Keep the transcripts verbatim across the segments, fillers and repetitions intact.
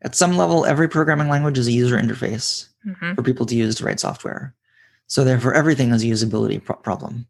At some level, every programming language is a user interface Mm-hmm. for people to use to write software. So therefore, everything is a usability pro- problem.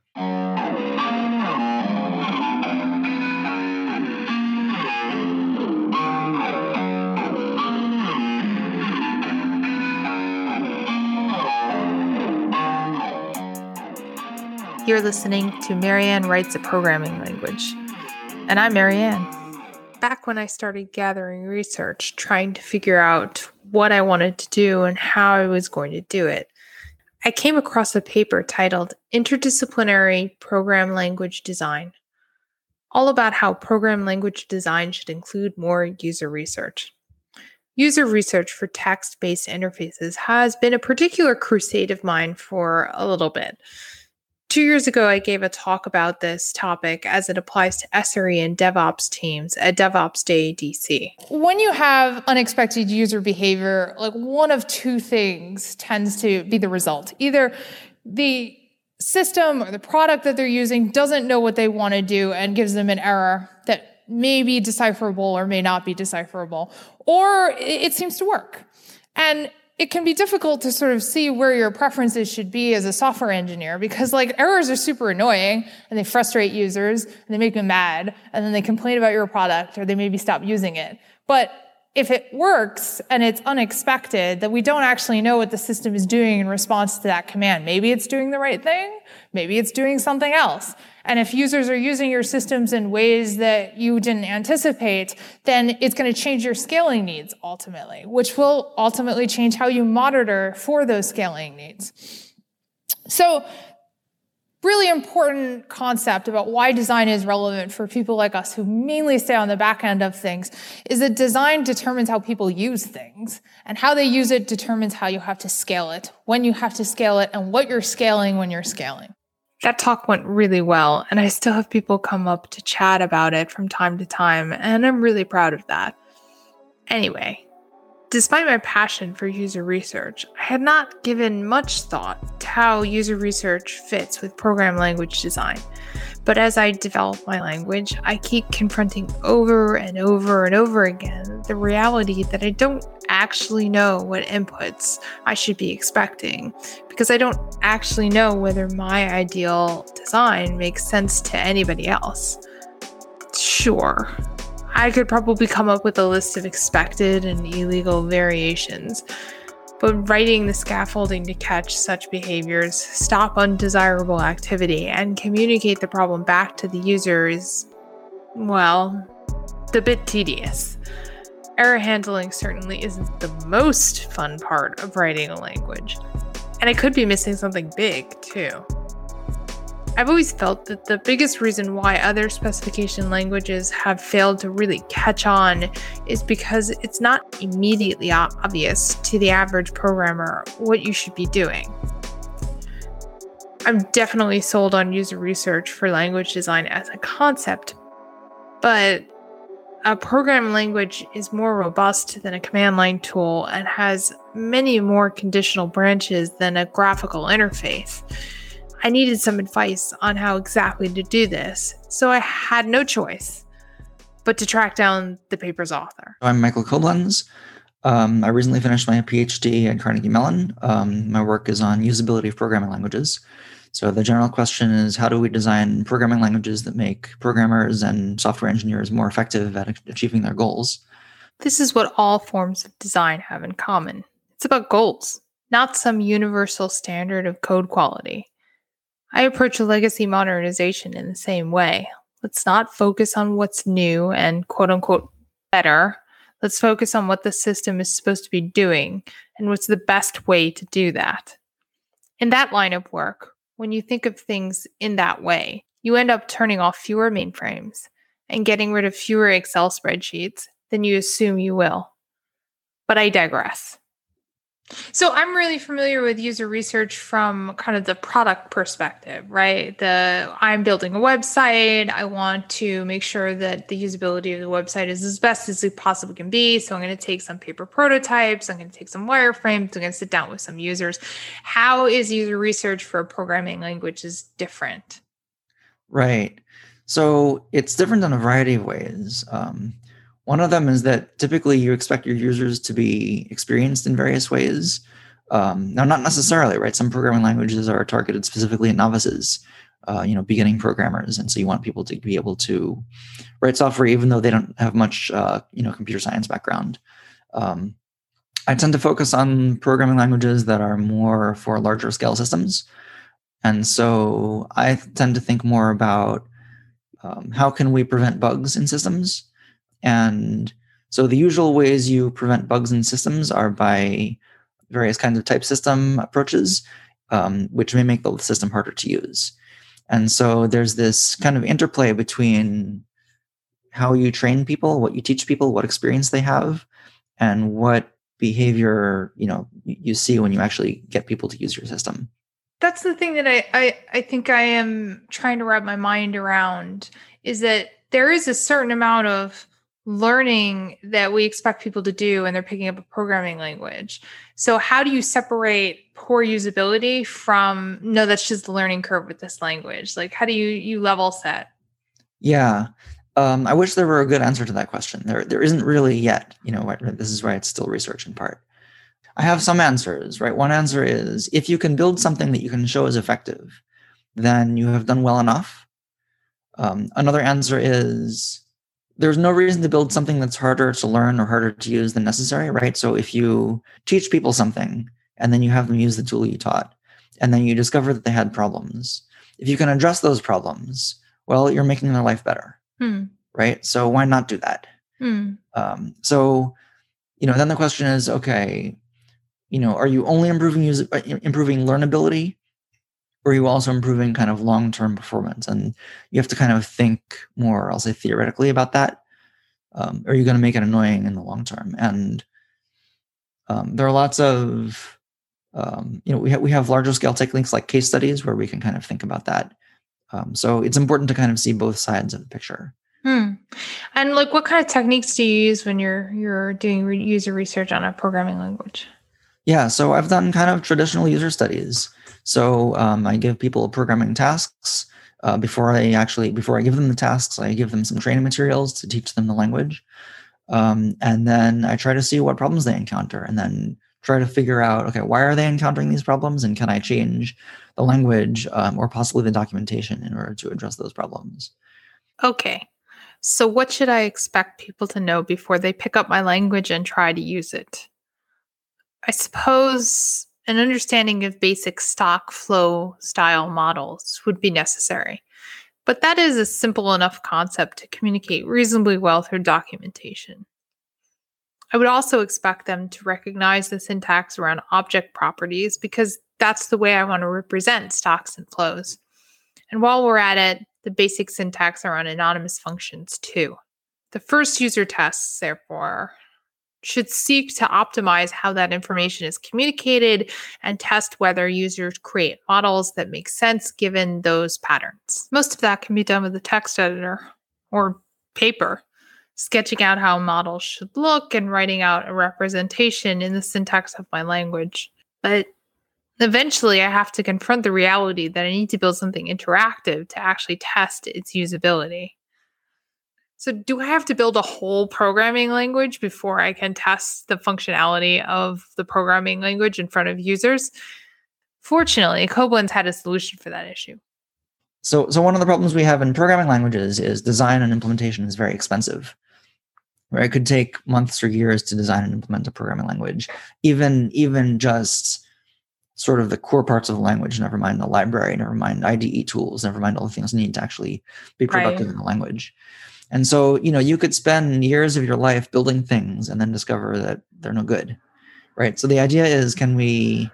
You're listening to Marianne Writes a Programming Language. And I'm Marianne. Back when I started gathering research, trying to figure out what I wanted to do and how I was going to do it, I came across a paper titled Interdisciplinary Program Language Design, all about how program language design should include more user research. User research for text-based interfaces has been a particular crusade of mine for a little bit. Two years ago, I gave a talk about this topic as it applies to S R E and DevOps teams at DevOps Day D C. When you have unexpected user behavior, like one of two things tends to be the result. Either the system or the product that they're using doesn't know what they want to do and gives them an error that may be decipherable or may not be decipherable, or it seems to work. And it can be difficult to sort of see where your preferences should be as a software engineer because like errors are super annoying and they frustrate users and they make them mad and then they complain about your product or they maybe stop using it. But if it works and it's unexpected, that we don't actually know what the system is doing in response to that command. Maybe it's doing the right thing. Maybe it's doing something else. And if users are using your systems in ways that you didn't anticipate, then it's going to change your scaling needs ultimately, which will ultimately change how you monitor for those scaling needs. So, really important concept about why design is relevant for people like us who mainly stay on the back end of things is that design determines how people use things, and how they use it determines how you have to scale it, when you have to scale it, and what you're scaling when you're scaling. That talk went really well, and I still have people come up to chat about it from time to time, and I'm really proud of that. Anyway, despite my passion for user research, I had not given much thought to how user research fits with program language design. But as I develop my language, I keep confronting over and over and over again the reality that I don't actually know what inputs I should be expecting, because I don't actually know whether my ideal design makes sense to anybody else. Sure, I could probably come up with a list of expected and illegal variations, but writing the scaffolding to catch such behaviors, stop undesirable activity, and communicate the problem back to the user is, well, a bit tedious. Error handling certainly isn't the most fun part of writing a language, and I could be missing something big, too. I've always felt that the biggest reason why other specification languages have failed to really catch on is because it's not immediately obvious to the average programmer what you should be doing. I'm definitely sold on user research for language design as a concept, but a programming language is more robust than a command line tool and has many more conditional branches than a graphical interface. I needed some advice on how exactly to do this, so I had no choice but to track down the paper's author. I'm Michael Koblenz. Um, I recently finished my PhD at Carnegie Mellon. Um, my work is on usability of programming languages. So the general question is, how do we design programming languages that make programmers and software engineers more effective at achieving their goals? This is what all forms of design have in common. It's about goals, not some universal standard of code quality. I approach legacy modernization in the same way. Let's not focus on what's new and quote-unquote better. Let's focus on what the system is supposed to be doing and what's the best way to do that. In that line of work, when you think of things in that way, you end up turning off fewer mainframes and getting rid of fewer Excel spreadsheets than you assume you will. But I digress. So I'm really familiar with user research from kind of the product perspective, right? The I'm building a website. I want to make sure that the usability of the website is as best as it possibly can be. So I'm going to take some paper prototypes. I'm going to take some wireframes. I'm going to sit down with some users. How is user research for a programming language is different? Right. So it's different in a variety of ways. Um, One of them is that typically you expect your users to be experienced in various ways. Um, now, not necessarily, right? Some programming languages are targeted specifically at novices, uh, you know, beginning programmers, and so you want people to be able to write software even though they don't have much, uh, you know, computer science background. Um, I tend to focus on programming languages that are more for larger scale systems, and so I tend to think more about um, how can we prevent bugs in systems. And so the usual ways you prevent bugs in systems are by various kinds of type system approaches, um, which may make the system harder to use. And so there's this kind of interplay between how you train people, what you teach people, what experience they have, and what behavior, you know, you see when you actually get people to use your system. That's the thing that I, I, I think I am trying to wrap my mind around, is that there is a certain amount of learning that we expect people to do when they're picking up a programming language. So how do you separate poor usability from, no, that's just the learning curve with this language? Like, how do you, you level set? Yeah. Um, I wish there were a good answer to that question. There, there isn't really yet. You know, this is why it's still research in part. I have some answers, right? One answer is if you can build something that you can show is effective, then you have done well enough. Um, another answer is there's no reason to build something that's harder to learn or harder to use than necessary, right? So if you teach people something and then you have them use the tool you taught, and then you discover that they had problems, if you can address those problems, well, you're making their life better, hmm. right? So why not do that? Hmm. Um, so, you know, then the question is, okay, you know, are you only improving user, improving learnability, or are you also improving kind of long-term performance? And you have to kind of think more, I'll say, theoretically about that. Um, are you going to make it annoying in the long term? And um, there are lots of, um, you know, we, ha- we have larger scale techniques like case studies where we can kind of think about that. Um, so it's important to kind of see both sides of the picture. Hmm. And like, what kind of techniques do you use when you're you're doing re- user research on a programming language? Yeah, so I've done kind of traditional user studies. So um, I give people programming tasks. Uh, before I actually, before I give them the tasks, I give them some training materials to teach them the language. Um, and then I try to see what problems they encounter and then try to figure out, okay, why are they encountering these problems? And can I change the language um, or possibly the documentation in order to address those problems? Okay. So what should I expect people to know before they pick up my language and try to use it? I suppose an understanding of basic stock flow style models would be necessary, but that is a simple enough concept to communicate reasonably well through documentation. I would also expect them to recognize the syntax around object properties because that's the way I want to represent stocks and flows. And while we're at it, the basic syntax around anonymous functions too. The first user tests, therefore, should seek to optimize how that information is communicated and test whether users create models that make sense given those patterns. Most of that can be done with a text editor or paper, sketching out how models should look and writing out a representation in the syntax of my language. But eventually, I have to confront the reality that I need to build something interactive to actually test its usability. So do I have to build a whole programming language before I can test the functionality of the programming language in front of users? Fortunately, Koblenz had a solution for that issue. So, so one of the problems we have in programming languages is design and implementation is very expensive. Where it could take months or years to design and implement a programming language, even, even just sort of the core parts of the language, never mind the library, never mind I D E tools, never mind all the things needed to actually be productive right in the language. And so, you know, you could spend years of your life building things and then discover that they're no good, right? So the idea is, can we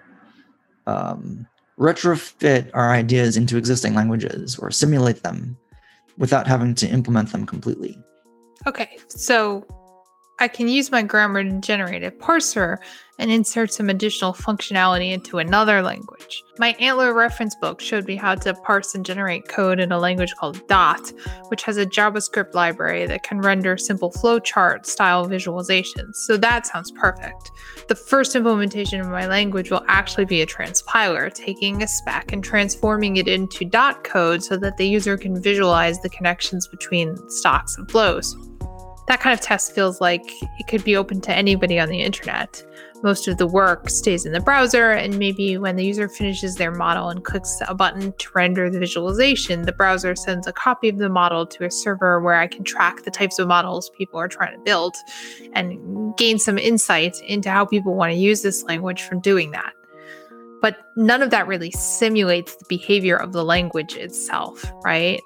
um, retrofit our ideas into existing languages or simulate them without having to implement them completely? Okay, so I can use my grammar to generate a parser and insert some additional functionality into another language. My Antler reference book showed me how to parse and generate code in a language called Dot, which has a JavaScript library that can render simple flowchart style visualizations. So that sounds perfect. The first implementation of my language will actually be a transpiler, taking a spec and transforming it into Dot code so that the user can visualize the connections between stocks and flows. That kind of test feels like it could be open to anybody on the internet. Most of the work stays in the browser, and maybe when the user finishes their model and clicks a button to render the visualization, the browser sends a copy of the model to a server where I can track the types of models people are trying to build and gain some insight into how people want to use this language from doing that. But none of that really simulates the behavior of the language itself, right?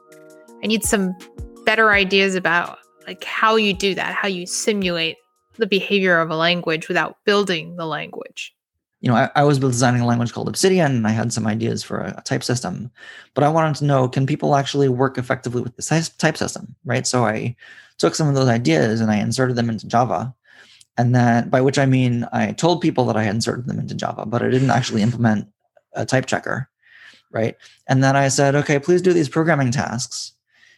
I need some better ideas about like how you do that, how you simulate the behavior of a language without building the language. You know, I, I was designing a language called Obsidian, and I had some ideas for a, a type system, but I wanted to know, can people actually work effectively with this type system, right? So I took some of those ideas and I inserted them into Java. And then, by which I mean, I told people that I had inserted them into Java, but I didn't actually implement a type checker, right? And then I said, okay, please do these programming tasks.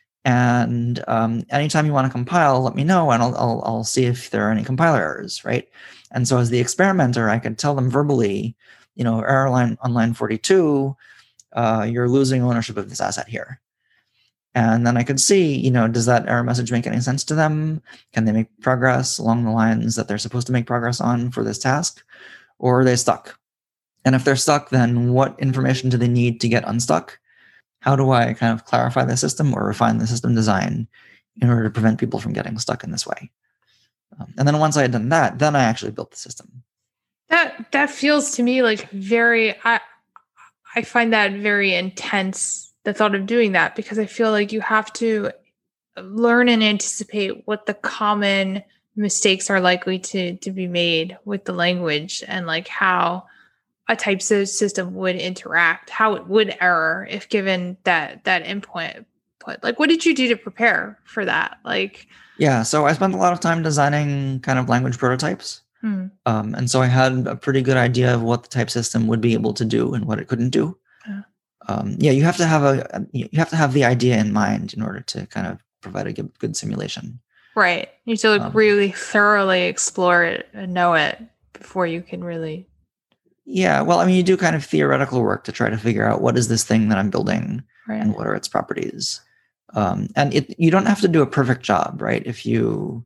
And um, anytime you want to compile, let me know, and I'll, I'll I'll see if there are any compiler errors, right? And so as the experimenter, I could tell them verbally, you know, error line on line forty-two, uh, you're losing ownership of this asset here. And then I could see, you know, does that error message make any sense to them? Can they make progress along the lines that they're supposed to make progress on for this task? Or are they stuck? And if they're stuck, then what information do they need to get unstuck? How do I kind of clarify the system or refine the system design in order to prevent people from getting stuck in this way? Um, and then once I had done that, then I actually built the system. That that feels to me like very, I I find that very intense, the thought of doing that, because I feel like you have to learn and anticipate what the common mistakes are likely to, to be made with the language, and like how a type system would interact, how it would error if given that that input. Put like, what did you do to prepare for that? Like, yeah, so I spent a lot of time designing kind of language prototypes, hmm. um, and so I had a pretty good idea of what the type system would be able to do and what it couldn't do. Yeah, um, yeah you have to have a you have to have the idea in mind in order to kind of provide a good, good simulation. Right, you have to like um, really thoroughly explore it and know it before you can really. Yeah, well, I mean, you do kind of theoretical work to try to figure out what is this thing that I'm building, right, and what are its properties. Um, and it, you don't have to do a perfect job, right? If you,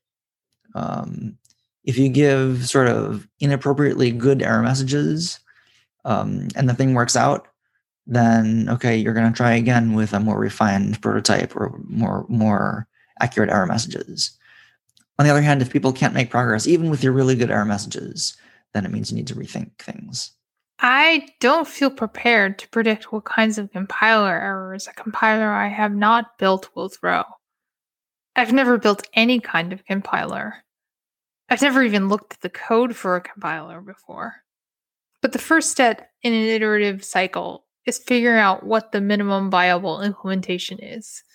um, if you give sort of inappropriately good error messages, um, and the thing works out, then okay, you're going to try again with a more refined prototype or more more accurate error messages. On the other hand, if people can't make progress, even with your really good error messages, then it means you need to rethink things. I don't feel prepared to predict what kinds of compiler errors a compiler I have not built will throw. I've never built any kind of compiler. I've never even looked at the code for a compiler before. But the first step in an iterative cycle is figuring out what the minimum viable implementation is.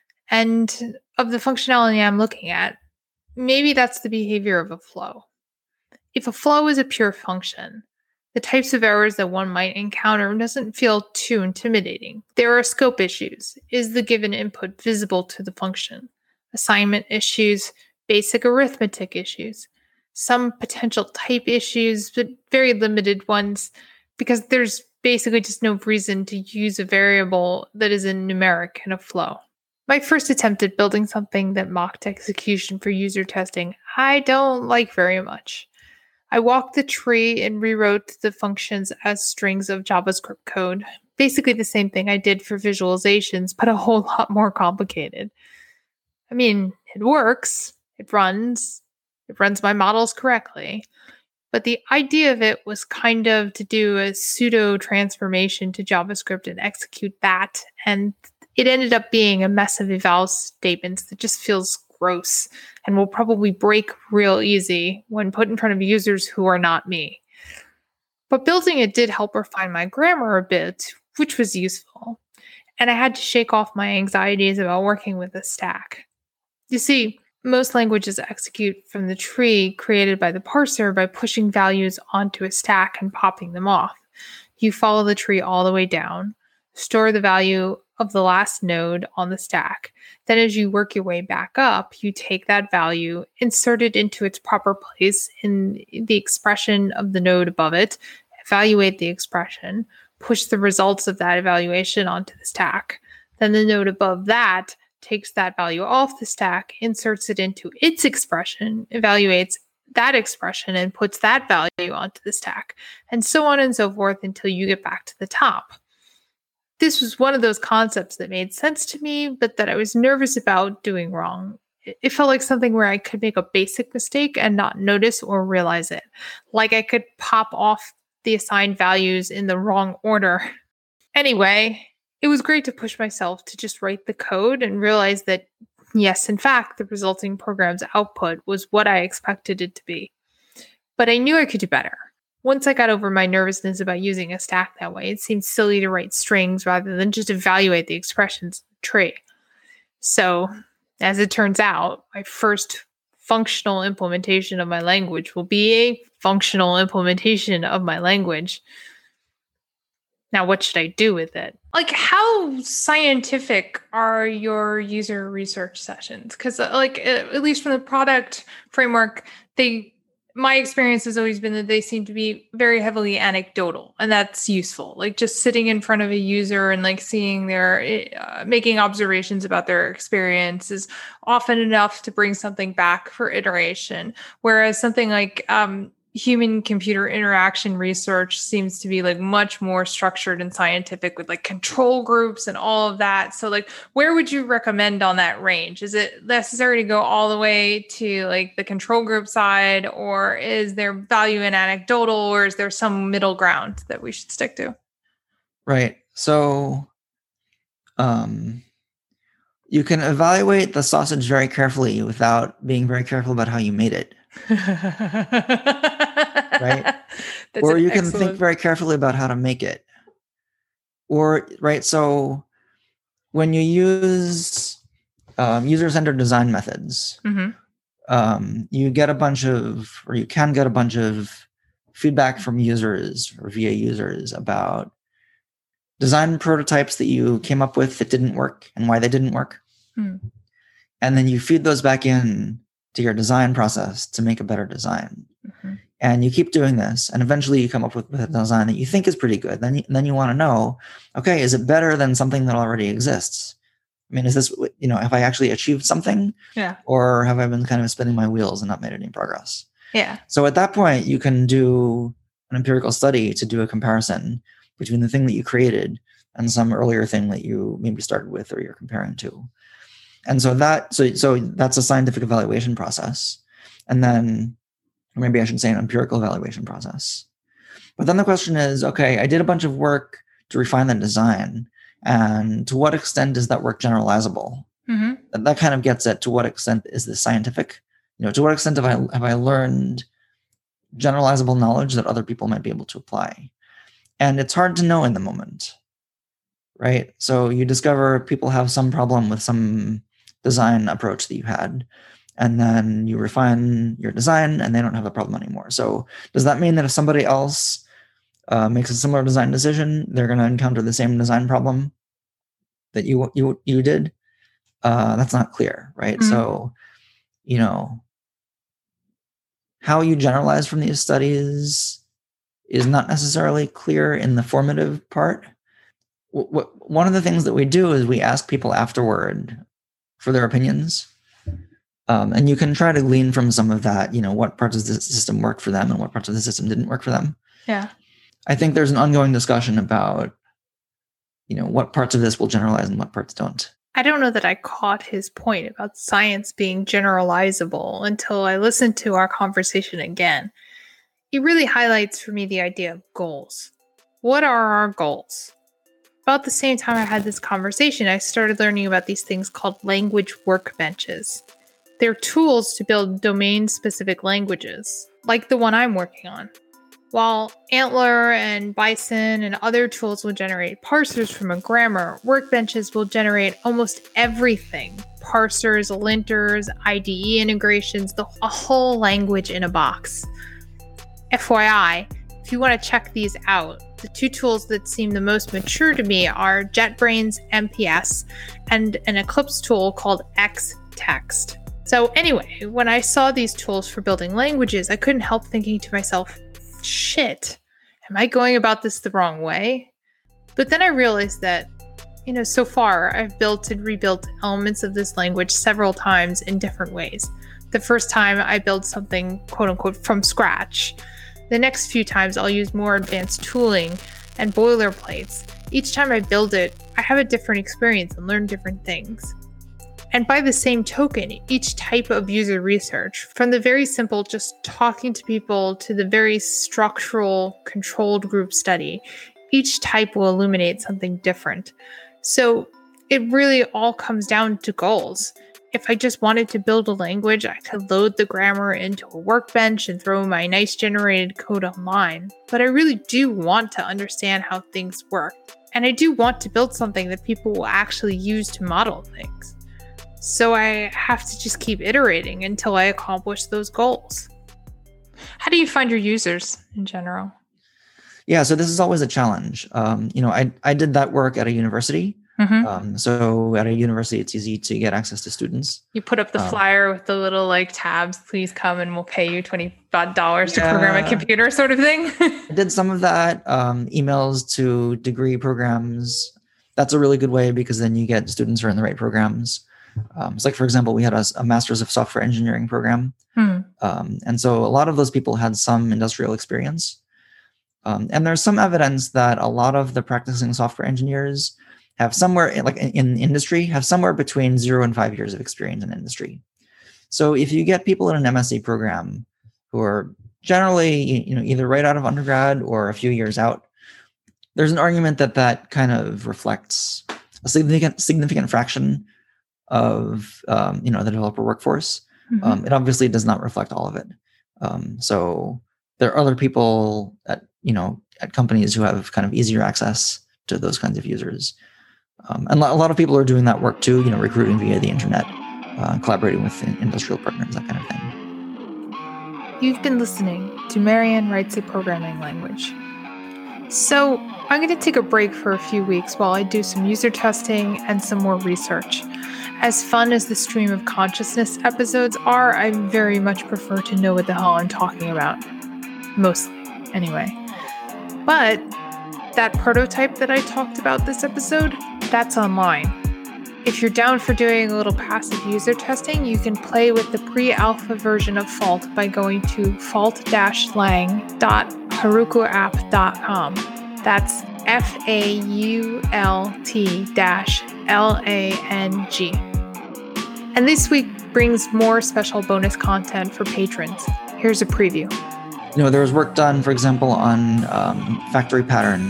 And of the functionality I'm looking at, maybe that's the behavior of a flow. If a flow is a pure function, the types of errors that one might encounter doesn't feel too intimidating. There are scope issues. Is the given input visible to the function? Assignment issues, basic arithmetic issues, some potential type issues, but very limited ones, because there's basically just no reason to use a variable that is a numeric in a flow. My first attempt at building something that mocked execution for user testing, I don't like very much. I walked the tree and rewrote the functions as strings of JavaScript code. Basically the same thing I did for visualizations, but a whole lot more complicated. I mean, it works. It runs. It runs my models correctly. But the idea of it was kind of to do a pseudo transformation to JavaScript and execute that. And it ended up being a mess of eval statements that just feels gross and will probably break real easy when put in front of users who are not me. But building it did help refine my grammar a bit, which was useful. And I had to shake off my anxieties about working with a stack. You see, most languages execute from the tree created by the parser by pushing values onto a stack and popping them off. You follow the tree all the way down, store the value of the last node on the stack. Then as you work your way back up, you take that value, insert it into its proper place in the expression of the node above it, evaluate the expression, push the results of that evaluation onto the stack. Then the node above that takes that value off the stack, inserts it into its expression, evaluates that expression, and puts that value onto the stack, and so on and so forth until you get back to the top. This was one of those concepts that made sense to me, but that I was nervous about doing wrong. It felt like something where I could make a basic mistake and not notice or realize it. Like I could pop off the assigned values in the wrong order. Anyway, it was great to push myself to just write the code and realize that, yes, in fact, the resulting program's output was what I expected it to be. But I knew I could do better. Once I got over my nervousness about using a stack that way, it seemed silly to write strings rather than just evaluate the expressions in the tree. So, as it turns out, my first functional implementation of my language will be a functional implementation of my language. Now, what should I do with it? Like, how scientific are your user research sessions? Because, like, at least from the product framework, they my experience has always been that they seem to be very heavily anecdotal, and that's useful. Like just sitting in front of a user and like seeing their, uh, making observations about their experience is often enough to bring something back for iteration. Whereas something like um, human computer interaction research seems to be like much more structured and scientific with like control groups and all of that. So like, where would you recommend on that range? Is it necessary to go all the way to like the control group side, or is there value in anecdotal, or is there some middle ground that we should stick to? Right. So um, you can evaluate the sausage very carefully without being very careful about how you made it. Right? Or you can excellent... think very carefully about how to make it. Or, right, so when you use um, user-centered design methods, mm-hmm. um, you get a bunch of, or you can get a bunch of feedback from users or via users about design prototypes that you came up with that didn't work and why they didn't work. Mm. And then you feed those back in to your design process to make a better design. Mm-hmm. And you keep doing this, and eventually you come up with, with a design that you think is pretty good. Then you, then you want to know, okay, is it better than something that already exists? I mean, is this, you know, have I actually achieved something? Yeah. Or have I been kind of spinning my wheels and not made any progress? Yeah. So at that point, you can do an empirical study to do a comparison between the thing that you created and some earlier thing that you maybe started with or you're comparing to. And so that, so, so that's a scientific evaluation process. And then, or maybe I should say an empirical evaluation process. But then the question is, okay, I did a bunch of work to refine the design. And to what extent is that work generalizable? Mm-hmm. And that kind of gets at to what extent is this scientific? You know, to what extent have I, have I learned generalizable knowledge that other people might be able to apply? And it's hard to know in the moment, right? So you discover people have some problem with some design approach that you had, and then you refine your design and they don't have a problem anymore. So does that mean that if somebody else uh, makes a similar design decision, they're going to encounter the same design problem that you you you did? Uh, that's not clear, right? Mm-hmm. So, you know, how you generalize from these studies is not necessarily clear in the formative part. W- w- one of the things that we do is we ask people afterward for their opinions. Um, and you can try to glean from some of that, you know, what parts of the system worked for them and what parts of the system didn't work for them. Yeah. I think there's an ongoing discussion about, you know, what parts of this will generalize and what parts don't. I don't know that I caught his point about science being generalizable until I listened to our conversation again. He really highlights for me the idea of goals. What are our goals? About the same time I had this conversation, I started learning about these things called language workbenches. They're tools to build domain-specific languages, like the one I'm working on. While Antler and Bison and other tools will generate parsers from a grammar, workbenches will generate almost everything. Parsers, linters, I D E integrations, the, a whole language in a box. F Y I, if you want to check these out, the two tools that seem the most mature to me are JetBrains M P S and an Eclipse tool called Xtext. So anyway, when I saw these tools for building languages, I couldn't help thinking to myself, shit, am I going about this the wrong way? But then I realized that You know, so far, I've built and rebuilt elements of this language several times in different ways. The first time I built something, quote unquote, from scratch. The next few times I'll use more advanced tooling and boilerplates. Each time I build it, I have a different experience and learn different things. And by the same token, each type of user research, from the very simple just talking to people to the very structural controlled group study, each type will illuminate something different. So it really all comes down to goals. If I just wanted to build a language, I could load the grammar into a workbench and throw my nice generated code online. But I really do want to understand how things work. And I do want to build something that people will actually use to model things. So I have to just keep iterating until I accomplish those goals. How do you find your users in general? Yeah, so this is always a challenge. Um, you know, I, I did that work at a university. Mm-hmm. Um, so at a university, it's easy to get access to students. You put up the um, flyer with the little like tabs, please come and we'll pay you twenty-five dollars yeah, to program a computer sort of thing. I did some of that. Um, emails to degree programs. That's a really good way because then you get students who are in the right programs. Um, it's like, for example, we had a, a Masters of Software Engineering program. Hmm. Um, and so a lot of those people had some industrial experience. Um, and there's some evidence that a lot of the practicing software engineers have somewhere in, like in, in industry, have somewhere between zero and five years of experience in industry. So if you get people in an M S C program who are generally, you know, either right out of undergrad or a few years out, there's an argument that that kind of reflects a significant significant fraction of um, you know the developer workforce. Mm-hmm. Um, it obviously does not reflect all of it. Um, so there are other people at you know at companies who have kind of easier access to those kinds of users. Um, and a lot of people are doing that work too, you know, recruiting via the internet, uh, collaborating with industrial partners, that kind of thing. You've been listening to Marianne Writes a Programming Language. So I'm going to take a break for a few weeks while I do some user testing and some more research. As fun as the Stream of Consciousness episodes are, I very much prefer to know what the hell I'm talking about. Mostly, anyway. But that prototype that I talked about this episode, that's online. If you're down for doing a little passive user testing, you can play with the pre-alpha version of Fault by going to fault dash lang dot heroku app dot com. That's F A U L T dash L A N G. And this week brings more special bonus content for patrons. Here's a preview. You know, there was work done, for example, on um, factory pattern,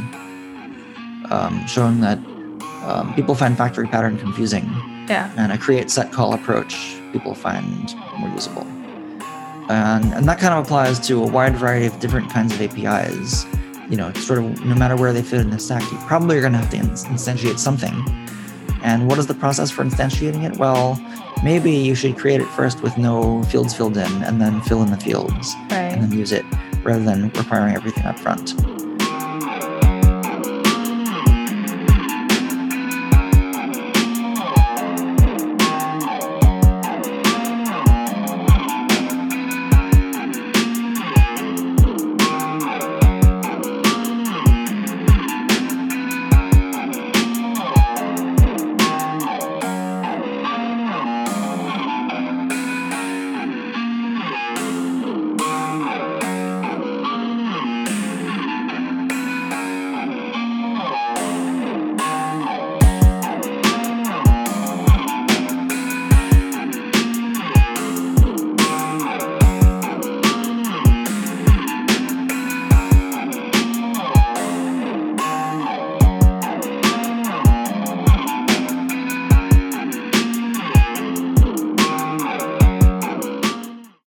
um, showing that um, people find factory pattern confusing. Yeah. And a create set call approach people find more usable. And, and that kind of applies to a wide variety of different kinds of A P Is. You know, sort of no matter where they fit in the stack, you probably are going to have to instantiate something. And what is the process for instantiating it? Well, maybe you should create it first with no fields filled in and then fill in the fields right. and then use it rather than requiring everything up front.